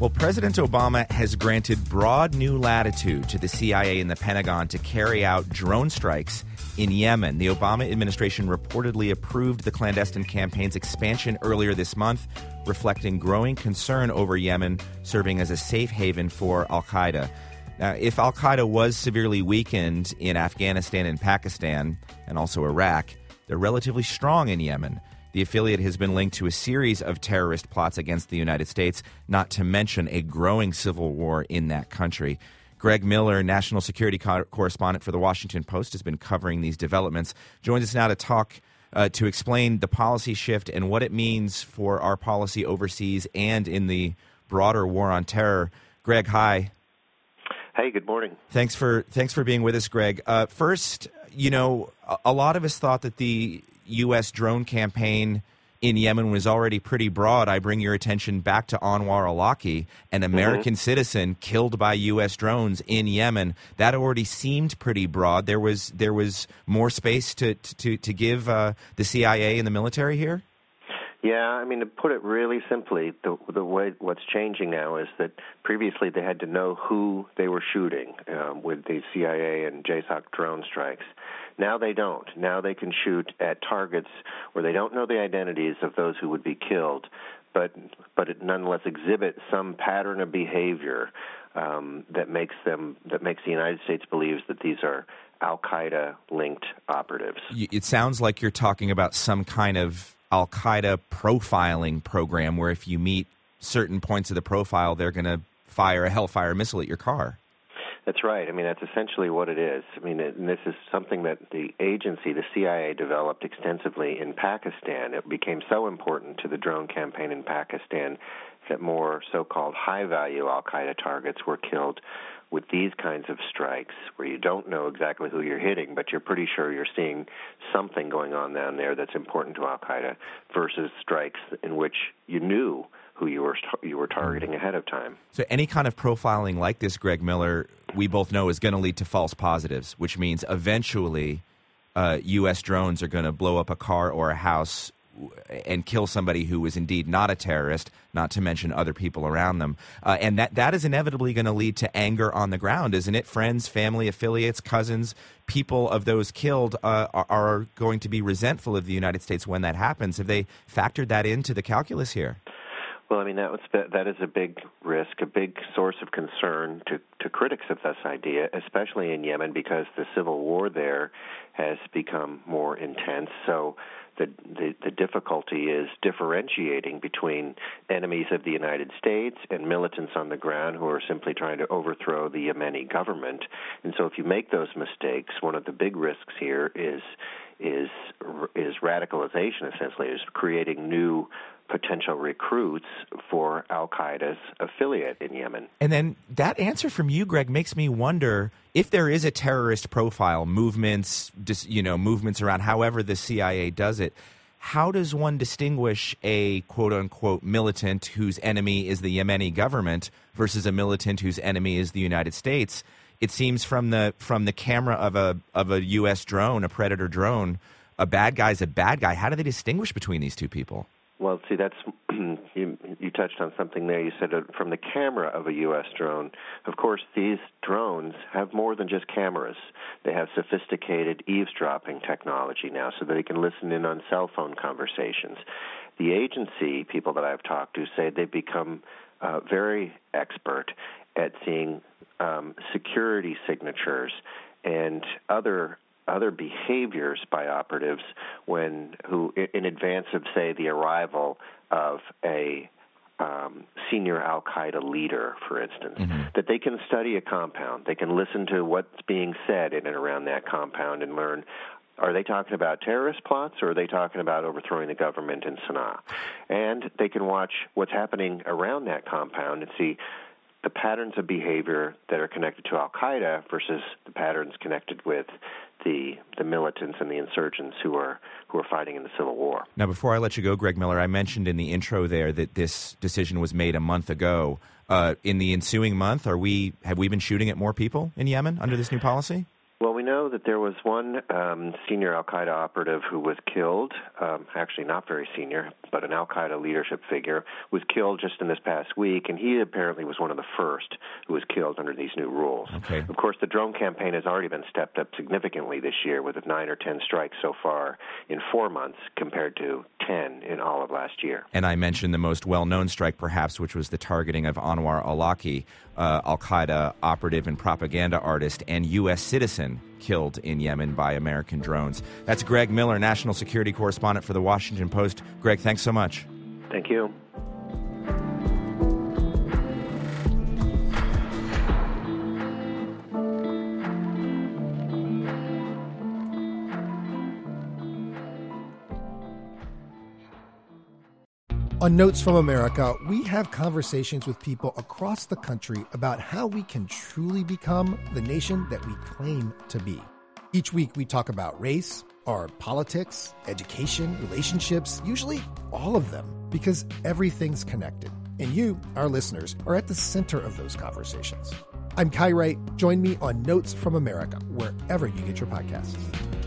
Well, President Obama has granted broad new latitude to the CIA and the Pentagon to carry out drone strikes in Yemen. The Obama administration reportedly approved the clandestine campaign's expansion earlier this month, reflecting growing concern over Yemen serving as a safe haven for al-Qaeda. Now, if al-Qaeda was severely weakened in Afghanistan and Pakistan, and also Iraq, they're relatively strong in Yemen. The affiliate has been linked to a series of terrorist plots against the United States, not to mention a growing civil war in that country. Greg Miller, national security correspondent for The Washington Post, has been covering these developments. Joins us now to talk, to explain the policy shift and what it means for our policy overseas and in the broader war on terror. Greg, hi. Hey, good morning. Thanks for being with us, Greg. First, a lot of us thought that the U.S. drone campaign in Yemen was already pretty broad. I bring your attention back to Anwar al-Awlaki, an American citizen killed by U.S. drones in Yemen. That already seemed pretty broad. There was more space to give the CIA and the military here? Yeah, I mean, to put it really simply, the way what's changing now is that previously they had to know who they were shooting with the CIA and JSOC drone strikes. Now they don't. Now they can shoot at targets where they don't know the identities of those who would be killed, but it nonetheless exhibit some pattern of behavior that makes the United States believes that these are al-Qaeda-linked operatives. It sounds like you're talking about some kind of al-Qaeda profiling program where if you meet certain points of the profile, they're going to fire a Hellfire missile at your car. That's right. I mean, that's essentially what it is. I mean, and this is something that the agency, the CIA, developed extensively in Pakistan. It became so important to the drone campaign in Pakistan that more so-called high-value al-Qaeda targets were killed with these kinds of strikes where you don't know exactly who you're hitting, but you're pretty sure you're seeing something going on down there that's important to al-Qaeda versus strikes in which you knew who you were targeting ahead of time. So any kind of profiling like this, Greg Miller, we both know is going to lead to false positives, which means eventually U.S. drones are going to blow up a car or a house and kill somebody who is indeed not a terrorist, not to mention other people around them. And that is inevitably going to lead to anger on the ground, isn't it? Friends, family, affiliates, cousins, people of those killed are going to be resentful of the United States when that happens. Have they factored that into the calculus here? Well, I mean, that is a big risk, a big source of concern to critics of this idea, especially in Yemen, because the civil war there has become more intense. So the difficulty is differentiating between enemies of the United States and militants on the ground who are simply trying to overthrow the Yemeni government. And so if you make those mistakes, one of the big risks here is radicalization, essentially, is creating new potential recruits for al-Qaeda's affiliate in Yemen. And then that answer from you, Greg, makes me wonder if there is a terrorist profile, movements around however the CIA does it, how does one distinguish a quote-unquote militant whose enemy is the Yemeni government versus a militant whose enemy is the United States? It seems from the camera of a U.S. drone, a Predator drone, a bad guy's a bad guy. How do they distinguish between these two people? Well, see, that's you touched on something there. You said from the camera of a U.S. drone. Of course, these drones have more than just cameras. They have sophisticated eavesdropping technology now so that they can listen in on cell phone conversations. The agency people that I've talked to say they've become very expert at seeing security signatures and other behaviors by operatives who in advance of, say, the arrival of a senior al-Qaeda leader, for instance, that they can study a compound. They can listen to what's being said in and around that compound and learn, are they talking about terrorist plots or are they talking about overthrowing the government in Sana'a? And they can watch what's happening around that compound and see the patterns of behavior that are connected to al-Qaeda versus the patterns connected with the militants and the insurgents who are fighting in the civil war. Now, before I let you go, Greg Miller, I mentioned in the intro there that this decision was made a month ago. In the ensuing month, have we been shooting at more people in Yemen under this new policy? Well, we know that there was one senior al-Qaeda operative who was killed, actually not very senior, but an al-Qaeda leadership figure, was killed just in this past week, and he apparently was one of the first who was killed under these new rules. Okay. Of course, the drone campaign has already been stepped up significantly this year, with 9 or 10 strikes so far in 4 months compared to 10 in all of last year. And I mentioned the most well-known strike, perhaps, which was the targeting of Anwar al-Awlaki, al-Qaeda operative and propaganda artist and U.S. citizen killed in Yemen by American drones. That's Greg Miller, national security correspondent for The Washington Post. Greg, thanks so much. Thank you. On Notes from America, we have conversations with people across the country about how we can truly become the nation that we claim to be. Each week, we talk about race, our politics, education, relationships, usually all of them, because everything's connected. And you, our listeners, are at the center of those conversations. I'm Kai Wright. Join me on Notes from America, wherever you get your podcasts.